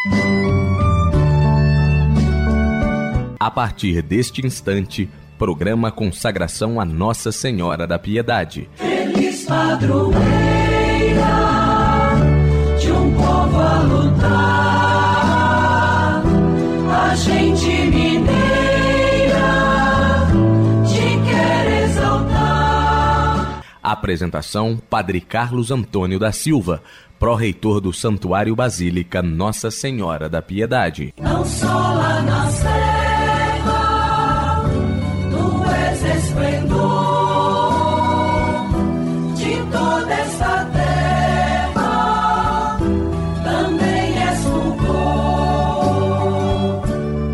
A partir deste instante, programa Consagração a Nossa Senhora da Piedade. Feliz padroeira de um povo a lutar, a gente mineira te quer exaltar. Apresentação: Padre Carlos Antônio da Silva, pró-reitor do Santuário Basílica Nossa Senhora da Piedade. Não só lá na serra, tu és esplendor de toda esta terra, também és fulgor.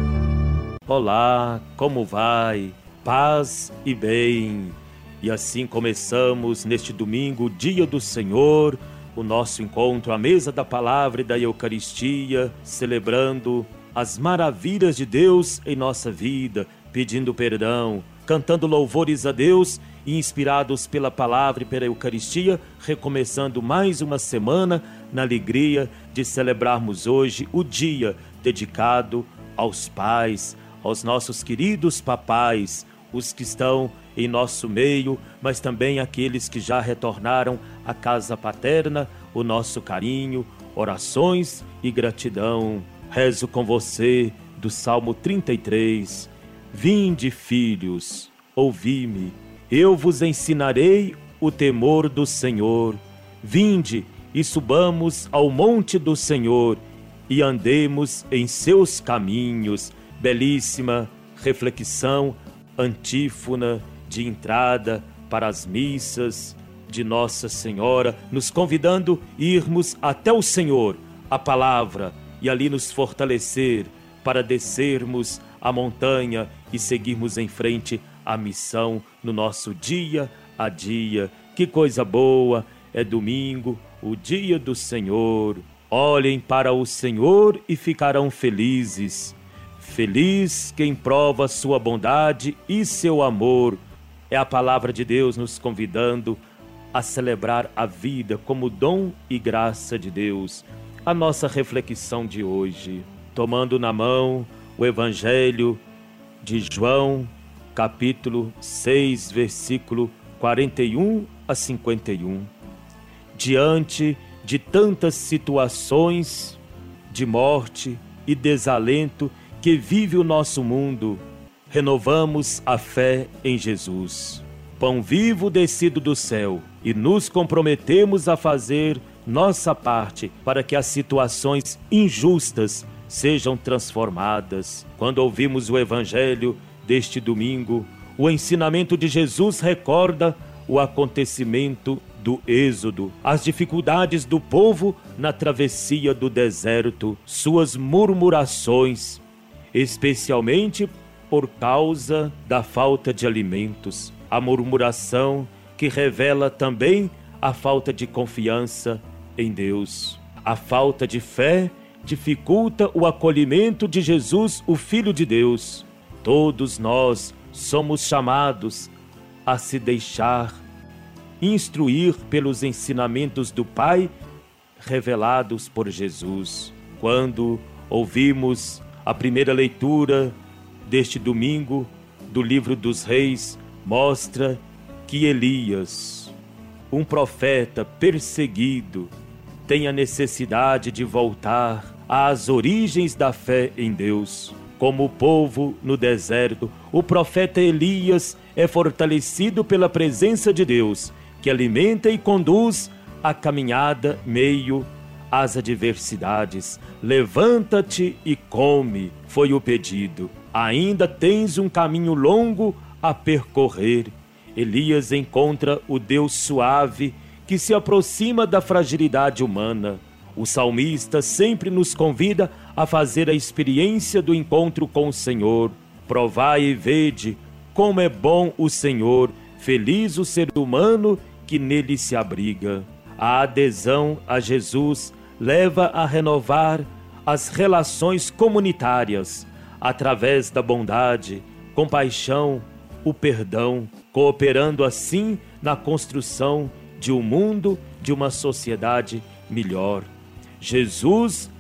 Olá, como vai? Paz e bem. E assim começamos neste domingo, dia do Senhor, o nosso encontro à mesa da palavra e da Eucaristia, celebrando as maravilhas de Deus em nossa vida, pedindo perdão, cantando louvores a Deus e inspirados pela palavra e pela Eucaristia, recomeçando mais uma semana na alegria de celebrarmos hoje o dia dedicado aos pais, aos nossos queridos papais, os que estão em nosso meio, mas também aqueles que já retornaram à casa paterna, o nosso carinho, orações e gratidão. Rezo com você do Salmo 33. Vinde, filhos, ouvi-me, eu vos ensinarei o temor do Senhor. Vinde e subamos ao monte do Senhor e andemos em seus caminhos. Belíssima reflexão, antífona de entrada para as missas de Nossa Senhora, nos convidando a irmos até o Senhor, a palavra, e ali nos fortalecer para descermos a montanha e seguirmos em frente a missão no nosso dia a dia. Que coisa boa, é domingo, o dia do Senhor. Olhem para o Senhor e ficarão felizes. Feliz quem prova sua bondade e seu amor. É a palavra de Deus nos convidando a celebrar a vida como dom e graça de Deus. A nossa reflexão de hoje, tomando na mão o Evangelho de João, capítulo 6, versículo 41 a 51. Diante de tantas situações de morte e desalento que vive o nosso mundo, renovamos a fé em Jesus, pão vivo descido do céu, e nos comprometemos a fazer nossa parte para que as situações injustas sejam transformadas. Quando ouvimos o Evangelho deste domingo, o ensinamento de Jesus recorda o acontecimento do Êxodo, as dificuldades do povo na travessia do deserto, suas murmurações, especialmente por causa da falta de alimentos. A murmuração que revela também a falta de confiança em Deus. A falta de fé dificulta o acolhimento de Jesus, o Filho de Deus. Todos nós somos chamados a se deixar instruir pelos ensinamentos do Pai revelados por Jesus. Quando ouvimos a primeira leitura deste domingo do livro dos Reis, mostra que Elias, um profeta perseguido, tem a necessidade de voltar às origens da fé em Deus. Como o povo no deserto, o profeta Elias é fortalecido pela presença de Deus, que alimenta e conduz a caminhada meio às adversidades. Levanta-te e come, foi o pedido. Ainda tens um caminho longo a percorrer. Elias encontra o Deus suave que se aproxima da fragilidade humana. O salmista sempre nos convida a fazer a experiência do encontro com o Senhor. Provai e vede como é bom o Senhor, feliz o ser humano que nele se abriga. A adesão a Jesus leva a renovar as relações comunitárias através da bondade, compaixão, o perdão, cooperando assim na construção de um mundo, de uma sociedade melhor. Jesus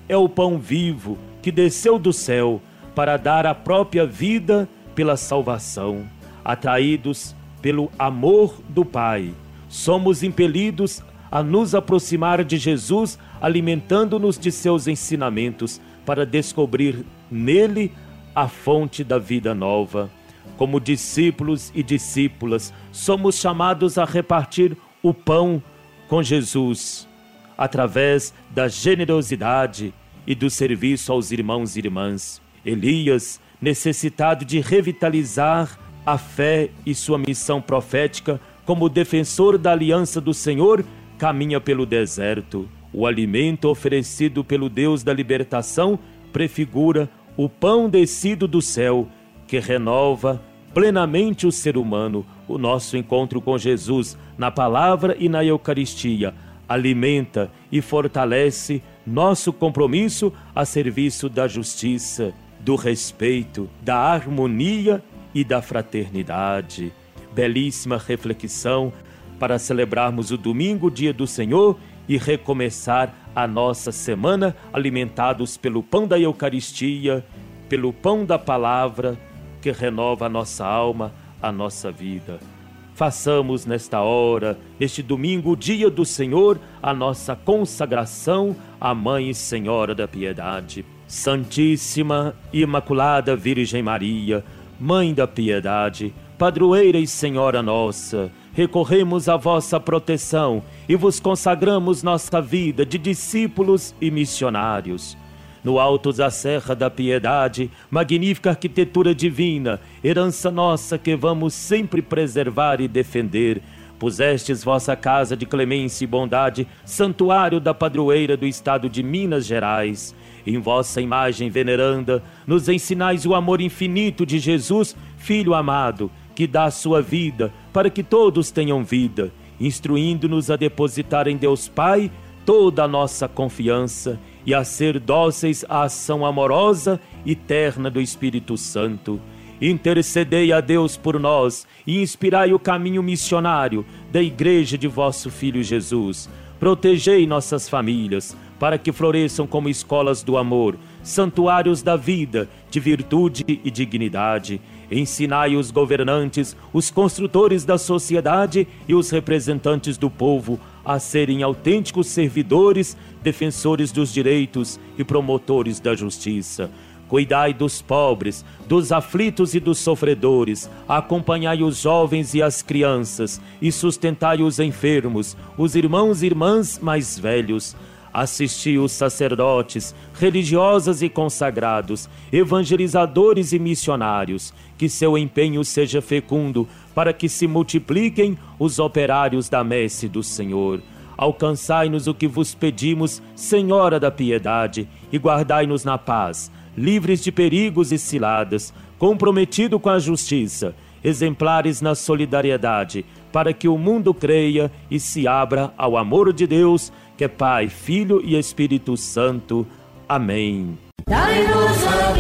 é o pão vivo que desceu do céu para dar a própria vida pela salvação. Atraídos pelo amor do Pai, somos impelidos a nos aproximar de Jesus, alimentando-nos de seus ensinamentos para descobrir nele a fonte da vida nova. Como discípulos e discípulas, somos chamados a repartir o pão com Jesus, através da generosidade e do serviço aos irmãos e irmãs. Elias, necessitado de revitalizar a fé e sua missão profética como defensor da aliança do Senhor, caminha pelo deserto. O alimento oferecido pelo Deus da libertação prefigura o pão descido do céu, que renova plenamente o ser humano. O nosso encontro com Jesus na palavra e na Eucaristia alimenta e fortalece nosso compromisso a serviço da justiça, do respeito, da harmonia e da fraternidade. Belíssima reflexão para celebrarmos o domingo, dia do Senhor, e recomeçar a nossa semana alimentados pelo pão da Eucaristia, pelo pão da palavra que renova a nossa alma, a nossa vida. Façamos nesta hora, neste domingo, dia do Senhor, a nossa consagração à Mãe e Senhora da Piedade. Santíssima e Imaculada Virgem Maria, Mãe da Piedade, Padroeira e Senhora nossa, recorremos à vossa proteção e vos consagramos nossa vida de discípulos e missionários. No alto da Serra da Piedade, magnífica arquitetura divina, herança nossa que vamos sempre preservar e defender, pusestes vossa casa de clemência e bondade, santuário da padroeira do estado de Minas Gerais. Em vossa imagem veneranda, nos ensinais o amor infinito de Jesus, Filho amado, que dá a sua vida para que todos tenham vida, instruindo-nos a depositar em Deus Pai toda a nossa confiança e a ser dóceis à ação amorosa e terna do Espírito Santo. Intercedei a Deus por nós e inspirai o caminho missionário da Igreja de vosso Filho Jesus. Protegei nossas famílias, para que floresçam como escolas do amor, santuários da vida, de virtude e dignidade. Ensinai os governantes, os construtores da sociedade e os representantes do povo a serem autênticos servidores, defensores dos direitos e promotores da justiça. Cuidai dos pobres, dos aflitos e dos sofredores, acompanhai os jovens e as crianças e sustentai os enfermos, os irmãos e irmãs mais velhos. Assisti os sacerdotes, religiosas e consagrados, evangelizadores e missionários, que seu empenho seja fecundo, para que se multipliquem os operários da messe do Senhor. Alcançai-nos o que vos pedimos, Senhora da Piedade, e guardai-nos na paz, livres de perigos e ciladas, comprometido com a justiça, exemplares na solidariedade, para que o mundo creia e se abra ao amor de Deus, que é Pai, Filho e Espírito Santo. Amém. Dai-nos a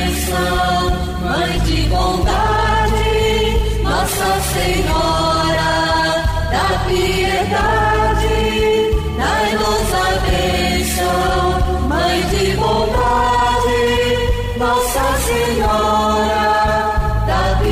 bênção, Mãe de bondade, Nossa Senhora da Piedade. Dai-nos a bênção, Mãe de bondade, Nossa Senhora da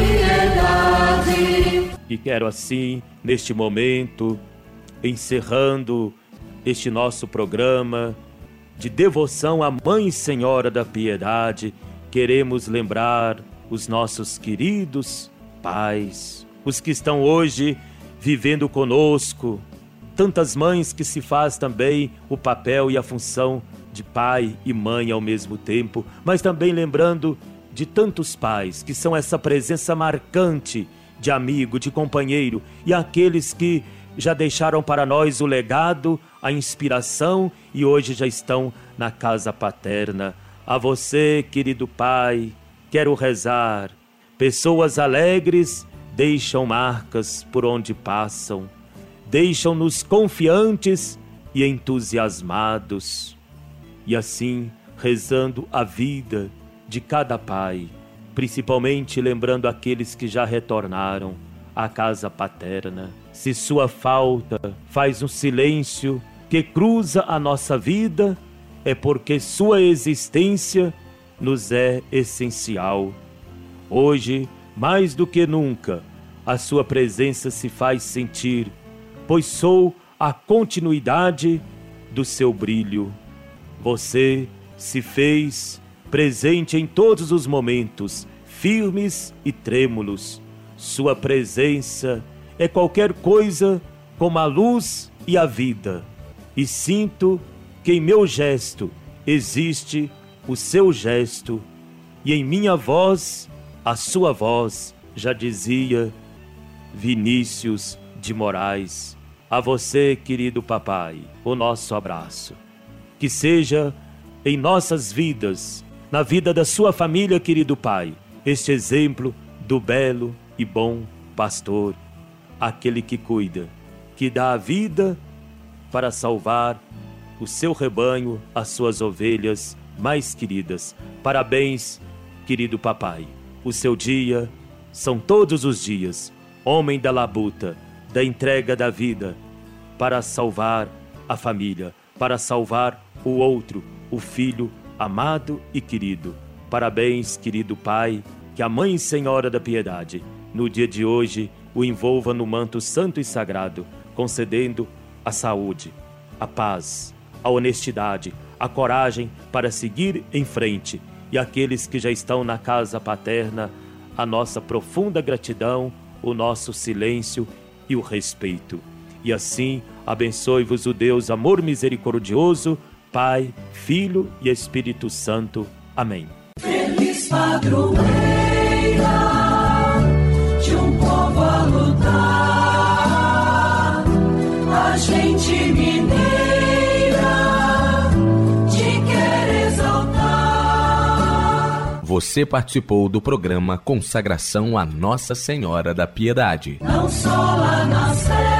Piedade. E quero assim, neste momento, encerrando este nosso programa de devoção à Mãe Senhora da Piedade, queremos lembrar os nossos queridos pais, os que estão hoje vivendo conosco, tantas mães que se faz também o papel e a função de pai e mãe ao mesmo tempo, mas também lembrando de tantos pais que são essa presença marcante de amigo, de companheiro, e aqueles que já deixaram para nós o legado, a inspiração e hoje já estão na casa paterna. A você, querido pai, quero rezar. Pessoas alegres deixam marcas por onde passam, deixam-nos confiantes e entusiasmados. E assim, rezando a vida de cada pai, principalmente lembrando aqueles que já retornaram à casa paterna. Se sua falta faz um silêncio que cruza a nossa vida, é porque sua existência nos é essencial. Hoje, mais do que nunca, a sua presença se faz sentir, pois sou a continuidade do seu brilho. Você se fez presente em todos os momentos, firmes e trêmulos. Sua presença é qualquer coisa como a luz e a vida. E sinto que em meu gesto existe o seu gesto, e em minha voz, a sua voz, já dizia Vinícius de Moraes. A você, querido papai, o nosso abraço. Que seja em nossas vidas, na vida da sua família, querido pai, este exemplo do belo e bom pastor, aquele que cuida, que dá a vida para salvar o seu rebanho, as suas ovelhas mais queridas. Parabéns, querido papai. O seu dia são todos os dias, homem da labuta, da entrega da vida, para salvar a família, para salvar o outro, o filho amado e querido. Parabéns, querido pai, que a Mãe Senhora da Piedade, no dia de hoje, o envolva no manto santo e sagrado, concedendo a saúde, a paz, a honestidade, a coragem para seguir em frente. E aqueles que já estão na casa paterna, a nossa profunda gratidão, o nosso silêncio e o respeito. E assim, abençoe-vos o Deus amor misericordioso, Pai, Filho e Espírito Santo. Amém. Feliz padroeira de um povo a lutar, a gente mineira te quer exaltar. Você participou do programa Consagração a Nossa Senhora da Piedade. Não só lá na Sé